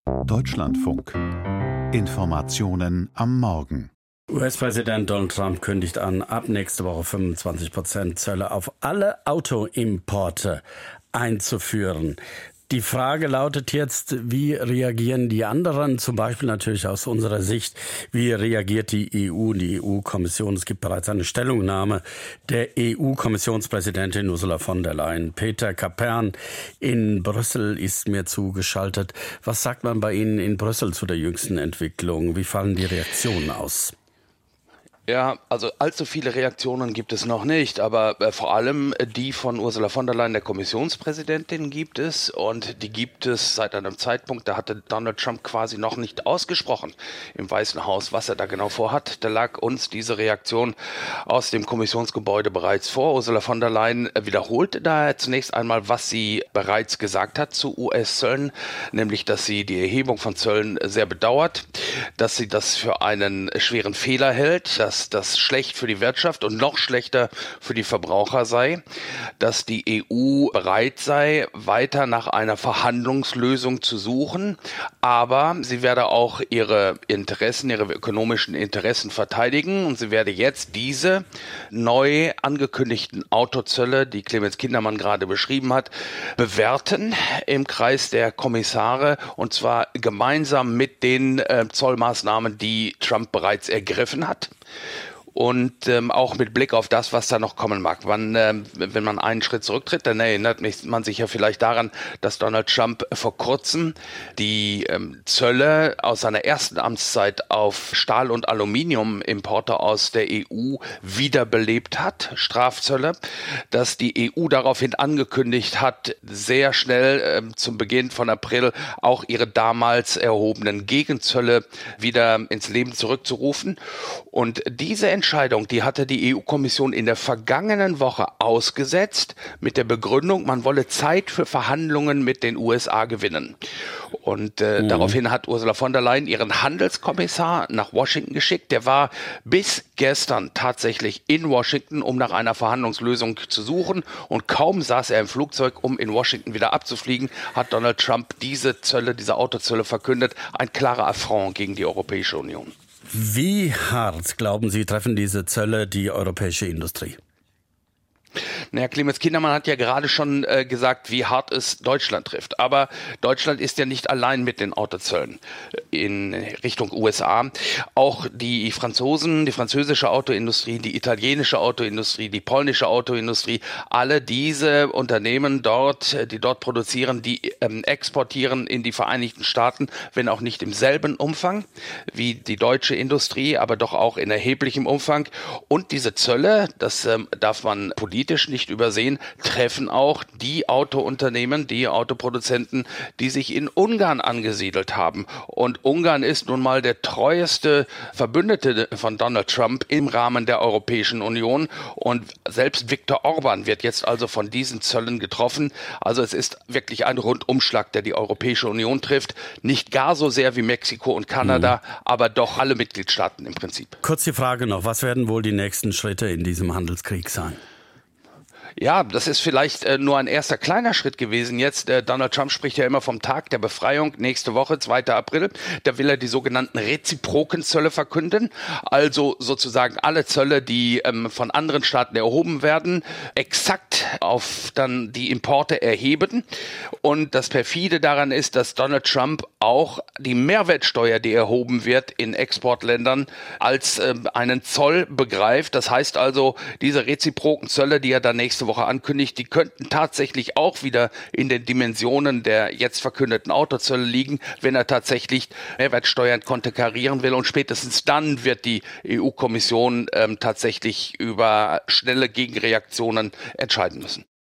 Deutschlandfunk. Informationen am Morgen. US-Präsident Donald Trump kündigt an, ab nächste Woche 25% Zölle auf alle Autoimporte einzuführen. Die Frage lautet jetzt, wie reagieren die anderen, zum Beispiel natürlich aus unserer Sicht, wie reagiert die EU-Kommission? Es gibt bereits eine Stellungnahme der EU-Kommissionspräsidentin Ursula von der Leyen. Peter Kapern in Brüssel ist mir zugeschaltet. Was sagt man bei Ihnen in Brüssel zu der jüngsten Entwicklung? Wie fallen die Reaktionen aus? Ja, also allzu viele Reaktionen gibt es noch nicht, aber vor allem die von Ursula von der Leyen, der Kommissionspräsidentin, gibt es, und die gibt es seit einem Zeitpunkt, da hatte Donald Trump quasi noch nicht ausgesprochen im Weißen Haus, was er da genau vorhat. Da lag uns diese Reaktion aus dem Kommissionsgebäude bereits vor. Ursula von der Leyen wiederholte daher zunächst einmal, was sie bereits gesagt hat zu US-Zöllen, nämlich, dass sie die Erhebung von Zöllen sehr bedauert, dass sie das für einen schweren Fehler hält, dass das schlecht für die Wirtschaft und noch schlechter für die Verbraucher sei, dass die EU bereit sei, weiter nach einer Verhandlungslösung zu suchen, aber sie werde auch ihre ökonomischen Interessen verteidigen, und sie werde jetzt diese neu angekündigten Autozölle, die Clemens Kindermann gerade beschrieben hat, bewerten im Kreis der Kommissare, und zwar gemeinsam mit den Zollmaßnahmen, die Trump bereits ergriffen hat. Und auch mit Blick auf das, was da noch kommen mag. Wenn man einen Schritt zurücktritt, dann erinnert man sich ja vielleicht daran, dass Donald Trump vor kurzem die Zölle aus seiner ersten Amtszeit auf Stahl- und Aluminiumimporte aus der EU wiederbelebt hat, Strafzölle, dass die EU daraufhin angekündigt hat, sehr schnell zum Beginn von April auch ihre damals erhobenen Gegenzölle wieder ins Leben zurückzurufen. Und diese Entscheidung, die hatte die EU-Kommission in der vergangenen Woche ausgesetzt mit der Begründung, man wolle Zeit für Verhandlungen mit den USA gewinnen. Und daraufhin hat Ursula von der Leyen ihren Handelskommissar nach Washington geschickt. Der war bis gestern tatsächlich in Washington, um nach einer Verhandlungslösung zu suchen. Und kaum saß er im Flugzeug, um in Washington wieder abzufliegen, hat Donald Trump diese Autozölle verkündet. Ein klarer Affront gegen die Europäische Union. Wie hart, glauben Sie, treffen diese Zölle die europäische Industrie? Naja, Clemens Kindermann hat ja gerade schon gesagt, wie hart es Deutschland trifft. Aber Deutschland ist ja nicht allein mit den Autozöllen in Richtung USA. Auch die Franzosen, die französische Autoindustrie, die italienische Autoindustrie, die polnische Autoindustrie, alle diese Unternehmen die dort produzieren, die exportieren in die Vereinigten Staaten, wenn auch nicht im selben Umfang wie die deutsche Industrie, aber doch auch in erheblichem Umfang. Und diese Zölle, das darf man politisch nicht übersehen, treffen auch die Autounternehmen, die Autoproduzenten, die sich in Ungarn angesiedelt haben. Und Ungarn ist nun mal der treueste Verbündete von Donald Trump im Rahmen der Europäischen Union. Und selbst Viktor Orban wird jetzt also von diesen Zöllen getroffen. Also es ist wirklich ein Rundumschlag, der die Europäische Union trifft. Nicht gar so sehr wie Mexiko und Kanada, aber doch alle Mitgliedstaaten im Prinzip. Kurz die Frage noch, was werden wohl die nächsten Schritte in diesem Handelskrieg sein? Ja, das ist vielleicht nur ein erster kleiner Schritt gewesen jetzt. Donald Trump spricht ja immer vom Tag der Befreiung, nächste Woche, 2. April. Da will er die sogenannten reziproken Zölle verkünden. Also sozusagen alle Zölle, die von anderen Staaten erhoben werden, exakt auf dann die Importe erheben. Und das perfide daran ist, dass Donald Trump auch die Mehrwertsteuer, die erhoben wird in Exportländern, als einen Zoll begreift. Das heißt also, diese reziproken Zölle, die er dann nächste Woche ankündigt, die könnten tatsächlich auch wieder in den Dimensionen der jetzt verkündeten Autozölle liegen, wenn er tatsächlich Mehrwertsteuern konterkarieren will. Und spätestens dann wird die EU-Kommission tatsächlich über schnelle Gegenreaktionen entscheiden müssen.